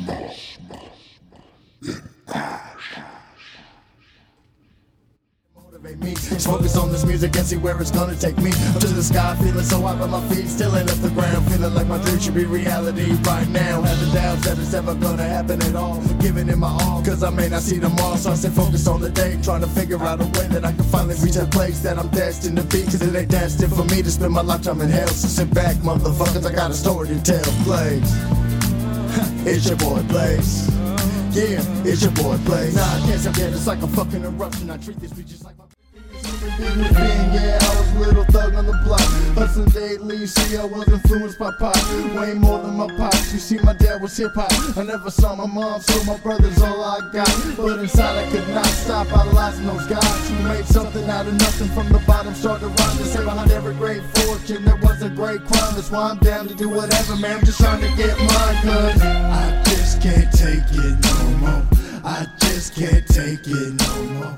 Focus on this music and see where it's gonna take me. Up to the sky, feeling so high, but my feet still ain't off the ground. Feeling like my dream should be reality right now. Having doubts that it's ever gonna happen at all. Giving it my all, cause I may not see them all. So I stay focused on the day, trying to figure out a way that I can finally reach that place that I'm destined to be. Cause it ain't destined for me to spend my lifetime in hell. So sit back, motherfuckers, I got a story to tell. Blaze, it's your boy Blaze. Yeah, it's your boy Blaze. Nah, I can't forget, it's like a fucking eruption. I treat this beat just like my yeah, I was a little thug on the block. Hustling daily, you see I was influenced by pop. Way more than my pops, you see my dad was hip-hop. I never saw my mom, so my brother's all I got. But inside I could not stop idolizing those guys who made something out of nothing from the bottom. Started rhyming, to say behind every great fortune there was a great crime. That's why I'm down to do whatever, man, I'm just trying to get mine. Cause I just can't take it no more. I just can't take it no more.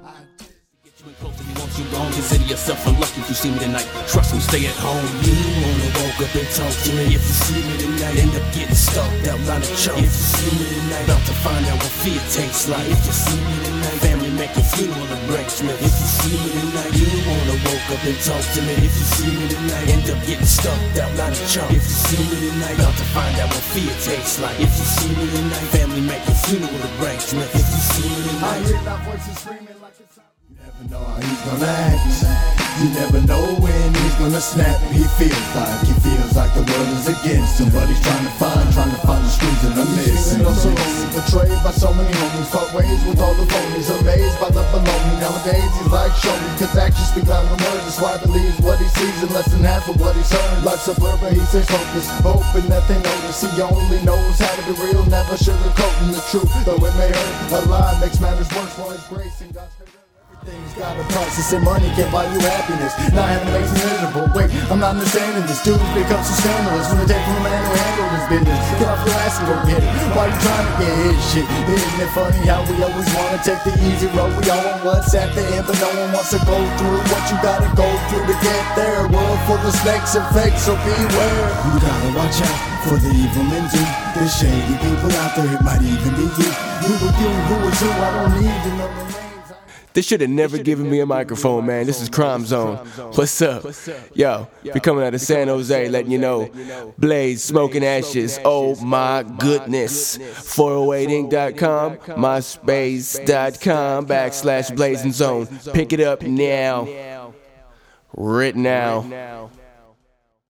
Once you gone, consider yourself unlucky if you see me tonight. Trust me, stay at home. You wanna woke up and talk to me. If you see me tonight, end up getting stalked out line of choke. If you see me tonight, about to find out what fear tastes like. If you see me tonight, family making funeral arrangements. If you see me tonight, you wanna woke up and talk to me. If you see me tonight, end up getting stalked out line of choke. If you see me tonight, about to find out what fear tastes like. If you see me tonight, family making funeral arrangements. If you see me tonight, I hear that voices screaming like it's out. You never know how he's gonna act. You never know when he's gonna snap. He feels like the world is against him, but he's trying to find the screws in the mix. And also betrayed by so many homies, part ways with all the phonies, amazed by the baloney. Nowadays he's like, show me, cause actions speak louder than words. That's why he believes what he sees and less than half of what he's heard. Life's a blur, but he stays focused, hoping that they notice. He only knows how to be real, never sugarcoating the truth. Though it may hurt, a lie makes matters worse for his grace and God's favor. Things got a price, to say money can't buy you happiness. Not having makes me miserable. Wait, I'm not understanding this. Dudes become so scandalous when they take from a man who handled his business. Get off your ass and go get it. Why you trying to get his shit? Isn't it funny how we always wanna take the easy road? We all want what's at the end, but no one wants to go through what you gotta go through to get there. World full of snakes and fakes, so beware. You gotta watch out for the evil men too. There's shady people out there, it might even be you. Who are you? Who is who? I don't need to know the names. They should have never given me a microphone, man. This is Crime Zone. What's up? Yo, we coming out of San Jose, letting you know. Blaze, Smoking Ashes. Oh my goodness. 408inc.com, myspace.com/blazing zone. Pick it up now. Right now.